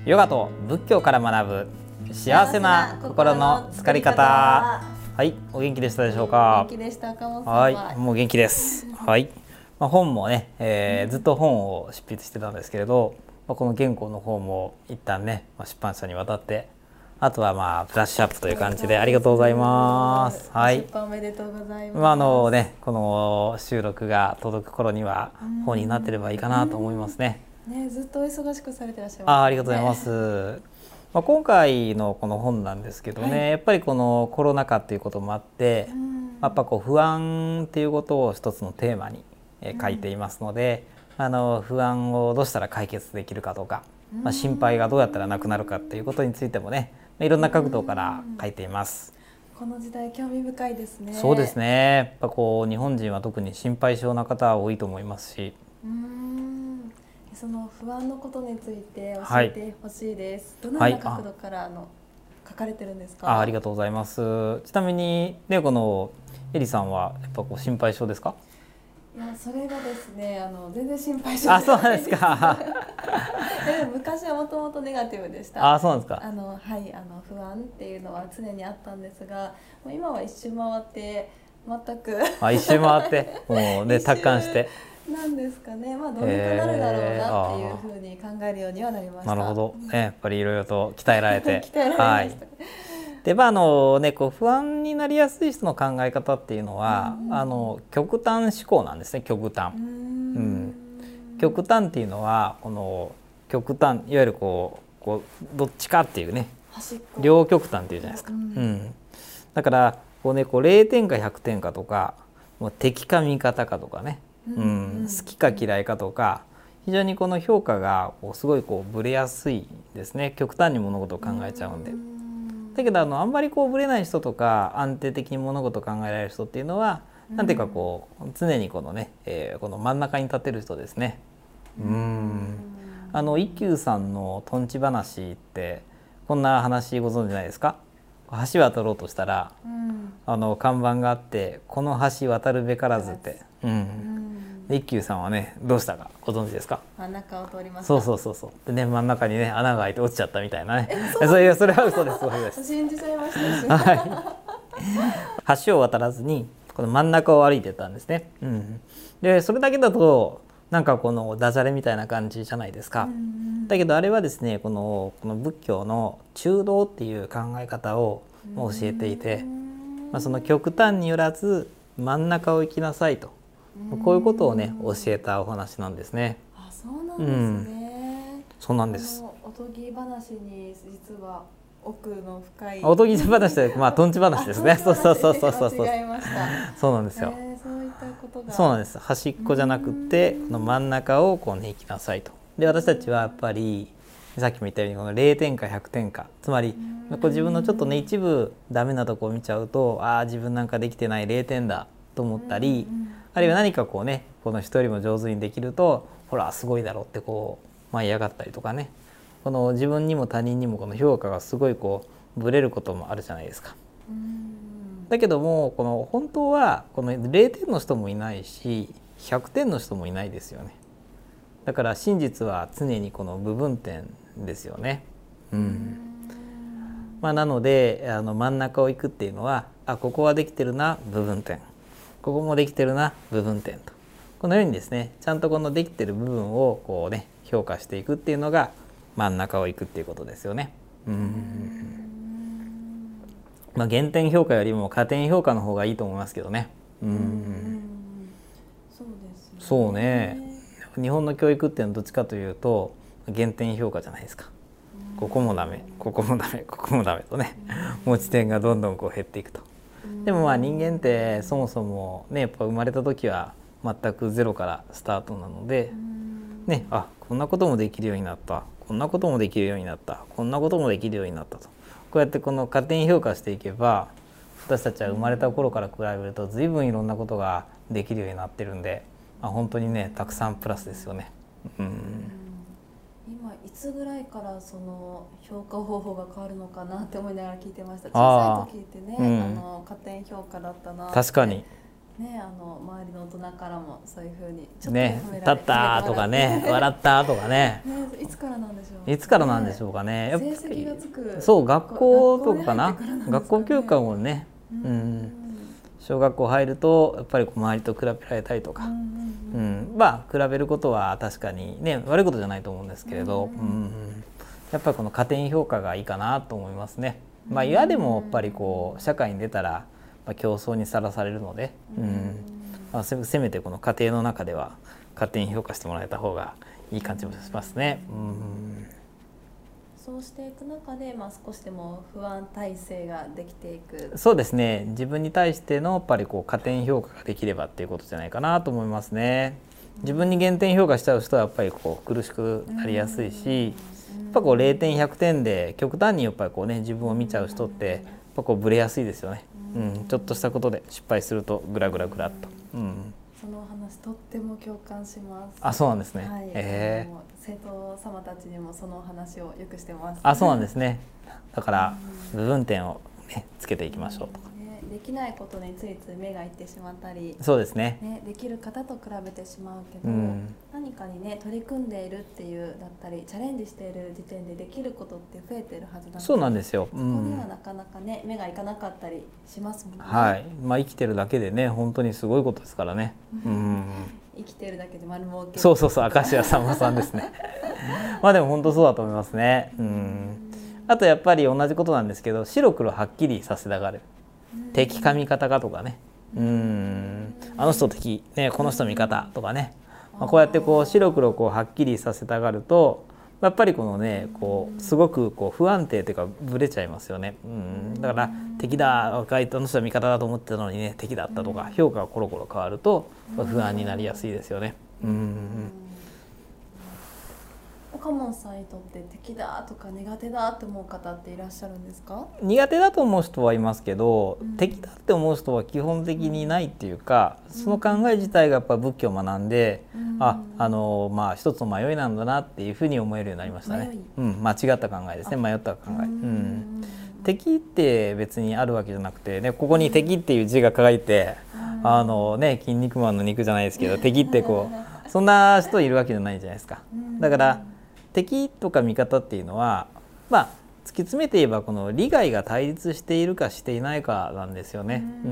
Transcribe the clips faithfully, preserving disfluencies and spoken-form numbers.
ヨガと仏教から学ぶ幸せな心の作り方。はい、お元気でしたでしょうか。 元気でしたかもさん。 はい、もう元気です。はい、まあ、本もね、えー、ずっと本を執筆してたんですけれど、まあ、この原稿の方も一旦ね、まあ、出版社に渡って、あとはまあブラッシュアップという感じでありがとうございます。はい。 出版おめでとうございます。 まああのね、この収録が届く頃には本になってればいいかなと思いますね。 ね、ずっとお忙しくされてらっしゃいます、ね。 あ、ありがとうございます。まあ、今回のこの本なんですけどね、はい、やっぱりこのコロナ禍っていうこともあって、やっぱこう不安っていうことを一つのテーマに書いていますので、あの不安をどうしたら解決できるかとか、まあ、心配がどうやったらなくなるかっていうことについてもね、いろんな角度から書いています。 この時代興味深いですね。 そうですね。やっぱこう日本人は特に心配性な方は多いと思いますし、 うーん、その不安のことについて教えてほしいです。はい、どのような角度からあの書かれてるんですか。 あ、ありがとうございます。ちなみにね、このエリさんはやっぱこう心配性ですか。 いや、それがですね、あの全然心配性じゃないです。 あ、そうなんですか。 でも昔はもともとネガティブでした。 あ、そうなんですか。 あのはい、あの不安っていうのは常にあったんですが、もう今は一周回って全くあ、一周回ってもうね達観して。 なんですかね、まあどうにかなるだろうなっていうふうに考えるようにはなりました。 なるほど、ね、やっぱりいろいろと鍛えられて。 鍛えられました。はい。 で、まああのね、こう不安になりやすい人の考え方っていうのは、うん、あの極端思考なんですね。極端。うんうん、極端っていうのはこの極端、いわゆるこうこうどっちかっていうね、両極端っていうじゃないですか。うんうん、だからこうね、こうれいてんかひゃくてんかとか、もう敵か味方かとかね、うん、好きか嫌いかとか、非常にこの評価がこうすごいこうぶれやすいですね。極端に物事を考えちゃうんで。だけどあのあんまりこうぶれない人とか安定的に物事を考えられる人っていうのは、なんていうかこう常にこのね、えー、この真ん中に立てる人ですね。うん。あの一休さんのとんち話ってこんな話ご存知ないですか。橋渡ろうとしたら、うん、あの看板があってこの橋渡るべからずって、うん、うん、一休さんはねどうしたかご存知ですか。 真ん中を通りました。 そうそうそうそう。でね、真ん中にね穴が開いて落ちちゃったみたいなね。それそれは嘘です。そうです。 信じちゃいました。はい。 橋を渡らずにこの真ん中を歩いてたんですね。うん、でそれだけだとなんかこのダジャレみたいな感じじゃないですか。だけどあれはですね、このこの仏教の中道っていう考え方を教えていて、まあ、その極端によらず真ん中を行きなさいと、こういうことをね教えたお話なんですね。 あ、そうなんですね。 うん、そうなんです。 おとぎ話に実は奥の深い。 おとぎ話で、まあとんち話ですね。そうそうそうそうそうそう。 間違えました。 そうなんですよ。 えー、そういったことが。 そうなんです。端っこじゃなくてこの真ん中をこうね行きなさいと。で私たちはやっぱりさっきも言ったようにこのれいてんかひゃくてんか、つまりこう自分のちょっとね一部ダメなとこを見ちゃうと、ああ自分なんかできてないれいてんだと思ったり、あるいは何かこうねこの人よりも上手にできるとほらすごいだろうってこう舞い上がったりとかね、この自分にも他人にもこの評価がすごいこうぶれることもあるじゃないですか。だけどもこの本当はこのれいてんの人もいないしひゃくてんの人もいないですよね。だから真実は常にこの部分点ですよね。うん。まあ、なのであの真ん中を行くっていうのは、あ、ここはできてるな部分点、ここもできてるな部分点と、このようにですねちゃんとこのできてる部分をこうね評価していくっていうのが真ん中を行くっていうことですよね。うん。まあ、減点評価よりも加点評価の方がいいと思いますけどね。うん。うん、 そうですね。 そうね。日本の教育っていうのはどっちかというと減点評価じゃないですか。ここもダメ、ここもダメ、ここもダメとね、持ち点がどんどんこう減っていくと。でもまあ人間ってそもそもねやっぱ生まれた時は全くゼロからスタートなので、ね、あ、こんなこともできるようになった、こんなこともできるようになった、こんなこともできるようになったと、こうやってこの加点評価していけば、私たちは生まれた頃から比べると随分いろんなことができるようになってるんで、まあ、本当にねたくさんプラスですよね。うん、 今いつぐらいからその評価方法が変わるのかなって思いながら聞いてました。小さい時ってね、あ、うん、あの加点評価だったなって。 確かにね、あの周りの大人からもそういう風にちょっとね、 褒め立ったとかね、笑ったとかね。 ね、いつからなんでしょう。 いつからなんでしょうかね。やっぱり成績がつく。 そう、学校とかかな。 学校に入ってからなんですかね。 学校教科もね、 ううんん、小学校入るとやっぱりこう周りと比べられたりとか、 うんうん、まあ比べることは確かにね悪いことじゃないと思うんですけれど、 うんうん、やっぱりこの加点評価がいいかなと思いますね。まあ嫌でもやっぱりこう社会に出たら、まあ、競争にさらされるので、うん、まあ、せせめてこの家庭の中では加点評価してもらえた方がいい感じもしますね。うん、 そうしていく中で、まあ、少しでも不安体制ができていく。 そうですね、自分に対してのやっぱりこう加点評価ができればっていうことじゃないかなと思いますね。自分に減点評価しちゃう人はやっぱりこう苦しくなりやすいし、やっぱこうれいてんひゃくてんで極端にやっぱりこうね自分を見ちゃう人ってやっぱこうブレやすいですよね。うん、ちょっとしたことで失敗するとグラグラグラっと。うん、 そのお話とっても共感します。 あ、そうなんですね。 はい、 えー、 生徒様たちにもそのお話をよくしてます。 あ、そうなんですね。だから部分点をねつけていきましょうとか。 ね、できないことについつい目がいってしまったり、 そうですね。 ね、できる方と比べてしまうけど、 うん、 何かにね取り組んでいるっていうだったりチャレンジしている時点でできることって増えてるはずなので、 そうなんですよ。 そこにはなかなかね目がいかなかったりしますもんね。 はい、まあ生きてるだけでね本当にすごいことですからね。うん、 生きてるだけで丸儲け。 そうそうそう、明石家さんまさんですね。まあでも本当そうだと思いますね。うん。あとやっぱり同じことなんですけど、白黒はっきりさせたがる。敵か味方かとかね。うん。あの人敵、ね、この人味方とかね。まあ、こうやってこう白黒こうはっきりさせたがると、やっぱりこのねこうすごくこう不安定というかブレちゃいますよね。うん。だから敵だ、若い人の人は味方だと思ってたのにね敵だったとか評価がコロコロ変わると不安になりやすいですよね。うん。 岡門さんにとって敵だとか苦手だと思う方っていらっしゃるんですか？ 苦手だと思う人はいますけど、 うん、 敵だって思う人は基本的にないっていうか、うん、その考え自体がやっぱ仏教を学んで、うん、ああのまあ一つの迷いなんだなっていうふうに思えるようになりましたね。うん、間違った考えですね。迷った考え。うん、敵って別にあるわけじゃなくて、ね、ここに敵っていう字が書いて、うん、あのね筋肉マンの肉じゃないですけど敵ってこうそんな人いるわけじゃないじゃないですか。だから敵とか味方っていうのはまあ突き詰めて言えばこの利害が対立しているかしていないかなんですよね。うん、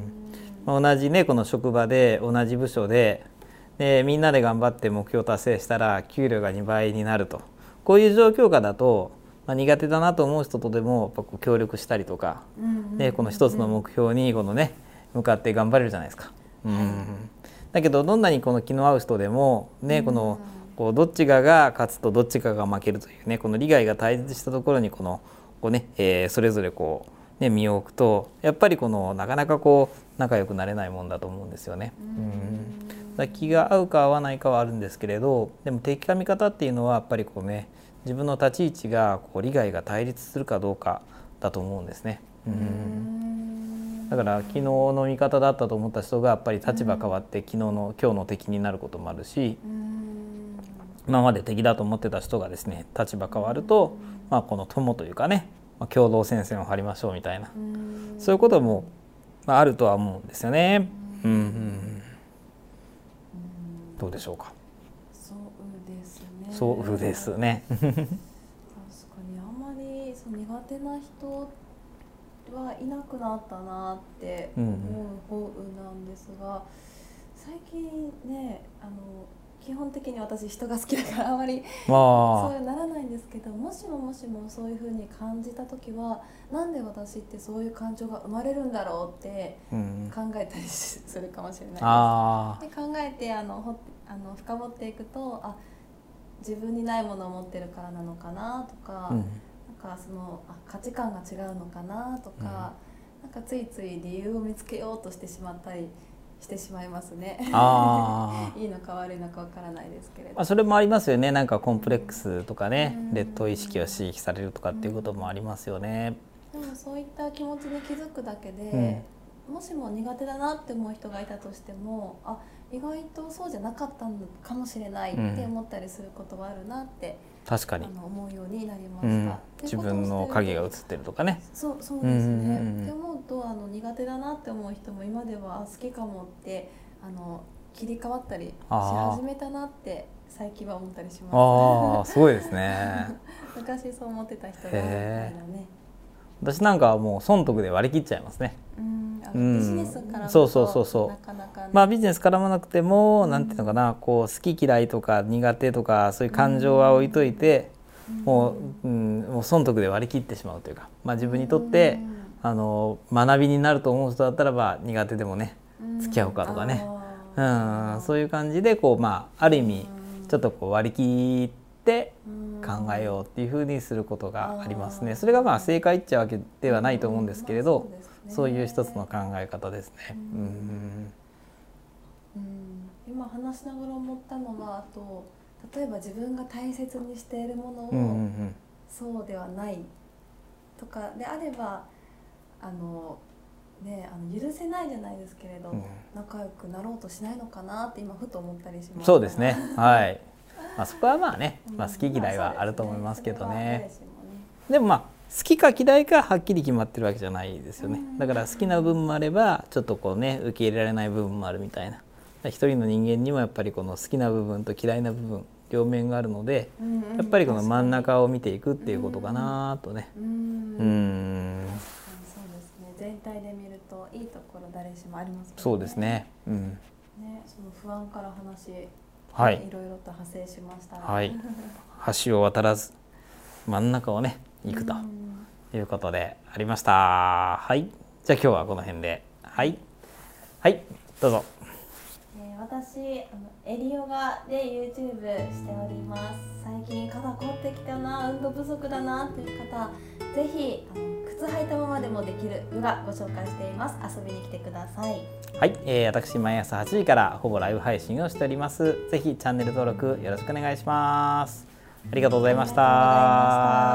まあ、同じねこの職場で同じ部署で、でみんなで頑張って目標達成したら給料がにばいになると、こういう状況下だと、まあ、苦手だなと思う人とでもやっぱこう協力したりとか、でこの一つの目標にこのね向かって頑張れるじゃないですか。うん、だけどどんなにこの気の合う人でもねこのこうどっちかが勝つとどっちかが負けるというねこの利害が対立したところにこのこう、ねえー、それぞれこう、ね、身を置くとやっぱりこのなかなかこう仲良くなれないもんだと思うんですよね。うん、気が合うか合わないかはあるんですけれど、でも敵か味方っていうのはやっぱりこうね自分の立ち位置がこう利害が対立するかどうかだと思うんですね。うん、だから昨日の味方だったと思った人がやっぱり立場変わって昨日の今日の敵になることもあるし、今まで敵だと思ってた人がですね立場変わると、まあ、この友というかね、まあ、共同戦線を張りましょうみたいな、そういうことも、まあ、あるとは思うんですよね。うんうん、どうでしょうか。 そうですね。 そうですね。 確かにあんまりその苦手な人はいなくなったなって思う方なんですが、最近ねあの基本的に私人が好きだからあまりそうならないんですけど、もしももしもそういうふうに感じた時はなんで私ってそういう感情が生まれるんだろうって考えたりするかもしれないです。で考えてあのほあの深掘っていくと、あ自分にないものを持ってるからなのかなとか、うん、なんかそのあ価値観が違うのかなとか、うん、なんかついつい理由を見つけようとしてしまったりしてしまいますね。あいいのか悪いのかわからないですけれど、 まあ、それもありますよね。なんかコンプレックスとかね、うん、劣等意識を刺激されるとかっていうこともありますよね。 うん、でもそういった気持ちに気づくだけで、うん、もしも苦手だなって思う人がいたとしても、あ意外とそうじゃなかったのかもしれないって思ったりすることはあるなって、 うん、確かにあの思うようになりました。 うん、自分の影が映ってるとかね。 そうそうですね。うんうんうん、でもとあの苦手だなって思う人も今ではあ好きかもってあの切り替わったりし始めたなって最近は思ったりします。 ああ、すごいですね。 昔そう思ってた人が多いのね。 私なんかはもう損得で割り切っちゃいますね。 うんあのビジネスからもそうそうそうそう。 なかなかね、 まあビジネス絡まなくても、うん、なんていうのかな、こう好き嫌いとか苦手とかそういう感情は置いといて、うん、もう、うん、もう損得で割り切ってしまうというか、まあ自分にとって、うん、あの学びになると思う人だったらば苦手でもね付き合うかとかね、うん、うん、そういう感じでこうまあある意味ちょっとこう割り切って考えようっていうふうにすることがありますね。それがまあ正解っちゃわけではないと思うんですけれど、そういう一つの考え方ですね。うんうんうん、今話しながら思ったのは、あと例えば自分が大切にしているものを、うんうんうん、そうではないとかであればあの、ね、あの許せないじゃないですけれど、うん、仲良くなろうとしないのかなって今ふと思ったりします。 そうですね、はい。まあ、そこはまあね、まあ、好き嫌いはあると思いますけどね。まあ、ねでもまあ好きか嫌いかはっきり決まってるわけじゃないですよね。だから好きな部分もあればちょっとこうね受け入れられない部分もあるみたいな。一人の人間にもやっぱりこの好きな部分と嫌いな部分両面があるので、やっぱりこの真ん中を見ていくっていうことかなとね。うん。うんそうですね。全体で見るといいところ誰しもありますけどね。 そうですね。うん。 ね、その不安から話、 はい、 いろいろと派生しましたね。 はい。橋を渡らず真ん中をね行くということでありました。はい。じゃあ今日はこの辺で、はいはいどうぞ。 私あのエリヨガで YouTube しております。最近肩凝ってきたな、運動不足だなっていう方、ぜひあの靴履いたままでもできるヨガご紹介しています。遊びに来てください。 はい、えー、私毎朝はちじからほぼライブ配信をしております。ぜひチャンネル登録よろしくお願いします。ありがとうございました。